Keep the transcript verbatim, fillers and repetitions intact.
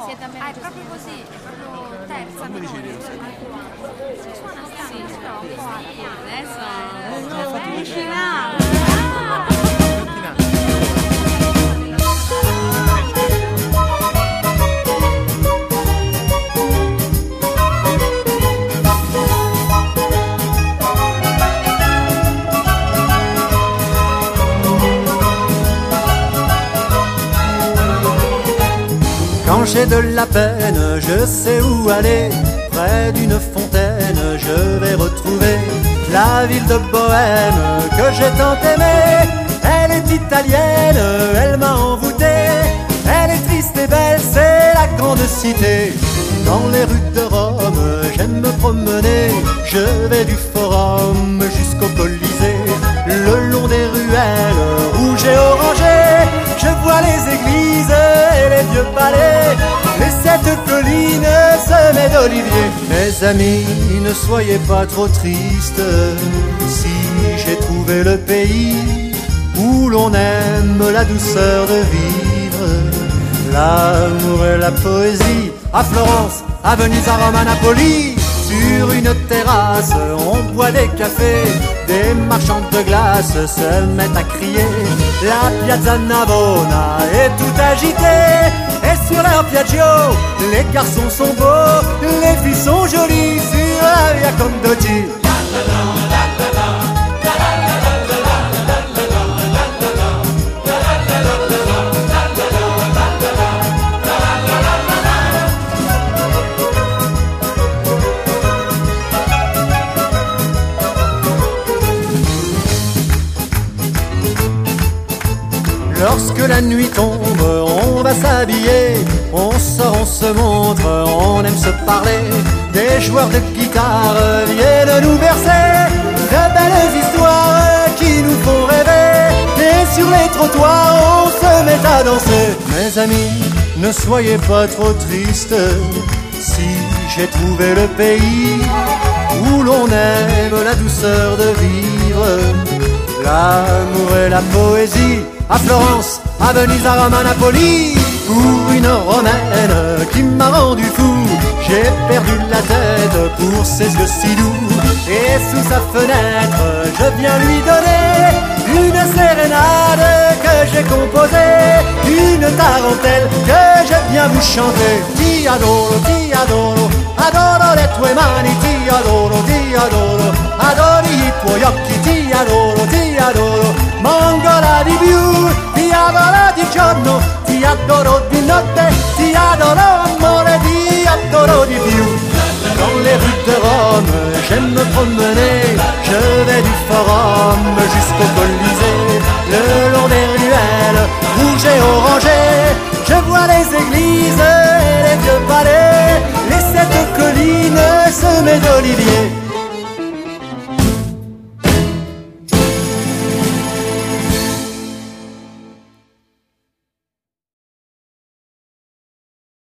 siete a me. Ah, è proprio così, è proprio terza melodia. Si suona sì, però un po' sì, adesso è vicina. Quand j'ai de la peine, je sais où aller. Près d'une fontaine, je vais retrouver la ville de Bohème que j'ai tant aimée. Elle est italienne, elle m'a envoûté. Elle est triste et belle, c'est la grande cité. Dans les rues de Rome, j'aime me promener. Je vais du Forum jusqu'au Colisée. Le long des ruelles rouges et orangées, je vois les églises et les vieux palais. Et cette colline semée d'oliviers. Mes amis, ne soyez pas trop tristes. Si j'ai trouvé le pays où l'on aime la douceur de vivre, l'amour et la poésie. À Florence, à Venise, à Rome, à Napoli. Sur une terrasse, on boit des cafés. Des marchands de glace se mettent à crier. La Piazza Navona est tout agitée. Et sur leur Piaggio, les garçons sont beaux, les filles sont jolies sur la Via Condotti. Lorsque la nuit tombe, on va s'habiller, on sort, on se montre, on aime se parler. Des joueurs de guitare viennent nous verser de belles histoires qui nous font rêver. Et sur les trottoirs, on se met à danser. Mes amis, ne soyez pas trop tristes. Si j'ai trouvé le pays où l'on aime la douceur de vivre, l'amour et la poésie. À Florence, à Venise, à Rome, à Napoli. Pour une romaine qui m'a rendu fou, j'ai perdu la tête pour ses yeux si doux. Et sous sa fenêtre, je viens lui donner une sérénade que j'ai composée, une tarentelle que je viens vous chanter. Ti adoro, ti adoro, adoro le tue mani. Ti adoro, ti adoro, adoro i tuoi occhi. Ti adoro, ti adoro, mongola di più. Ti adoro di giorno, ti adoro di notte. Ti adoro amore, ti adoro di più. Dans les rues de Rome, j'aime me promener. Je vais du Forum jusqu'au Colisée. Le long des ruelles rouges et orangées, je vois les églises et les vieux palais. Les sept collines semées d'oliviers.